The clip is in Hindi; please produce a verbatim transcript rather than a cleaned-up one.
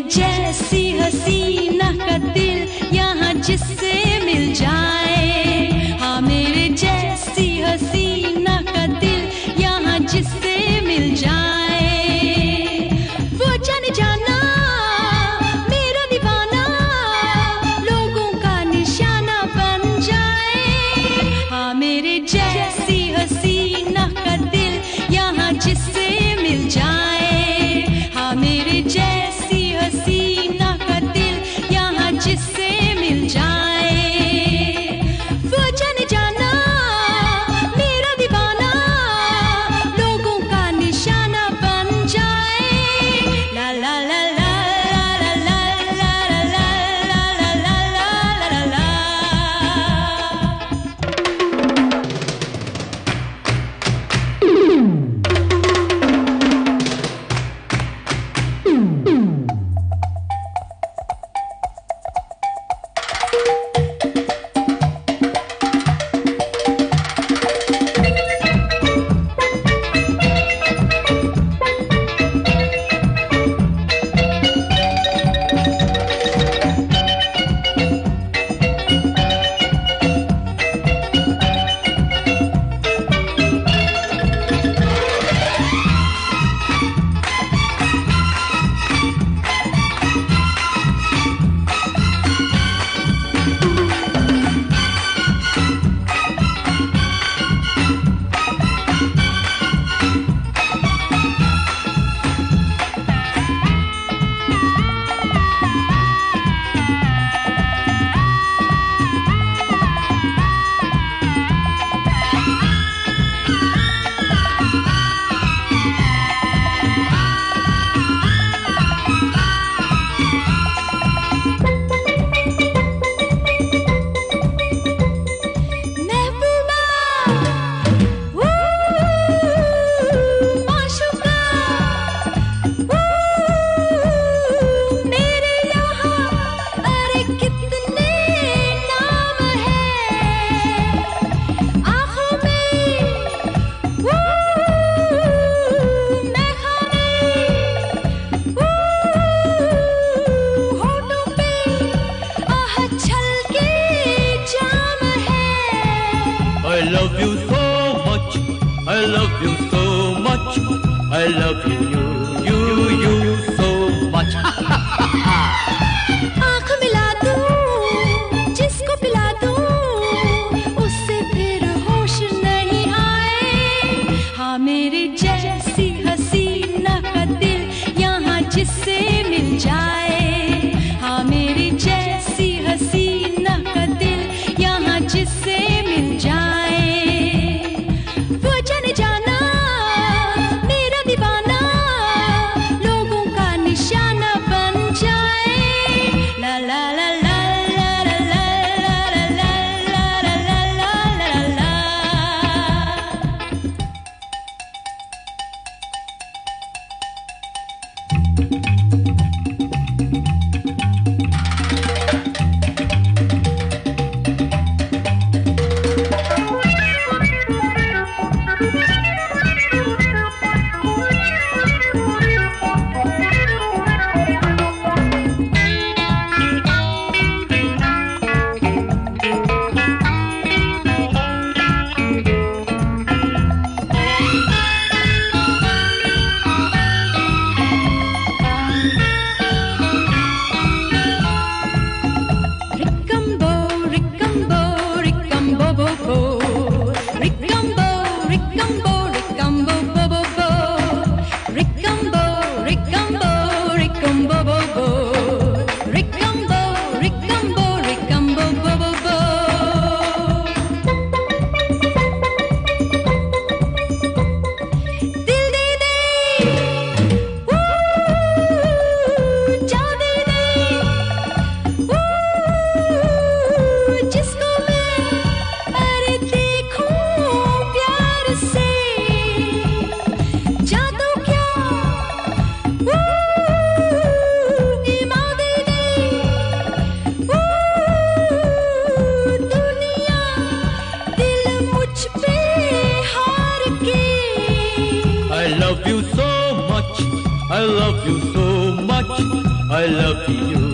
जैसी हसीना का दिल यहाँ जिससे मिल जाए। हाँ मेरे जैसी हसीना का दिल यहाँ जिससे मिल जाए। वो जाने जाना मेरा दीवाना लोगों का निशाना बन जाए। हाँ मेरे जैसी हसीना का दिल यहाँ जिससे मिल जाए। हाँ मेरे जैसी हसीना का दिल यहाँ जिससे मिल जाए। वो जाने जाना मेरा दीवाना लोगों का निशाना बन जाए। ला ला ला ला ला ला ला ला ला ला ला ला ला। I love you so much, I love you so much, I love you, you, you, you so much. आँख मिला दूँ, जिसको पिला दूँ, उससे फिर होश नहीं आए। हाँ मेरे जैसी हसीना का दिल यहाँ जिससे मिल जाए। हाँ मेरी जैसी हसीना का दिल यहाँ जिससे मिल जाए। वो जाने जाना मेरा दीवाना लोगों का निशाना बन जाए। ला ला ला ला ला ला ला ला ला ला ला ला ला। I love you so much, I love you.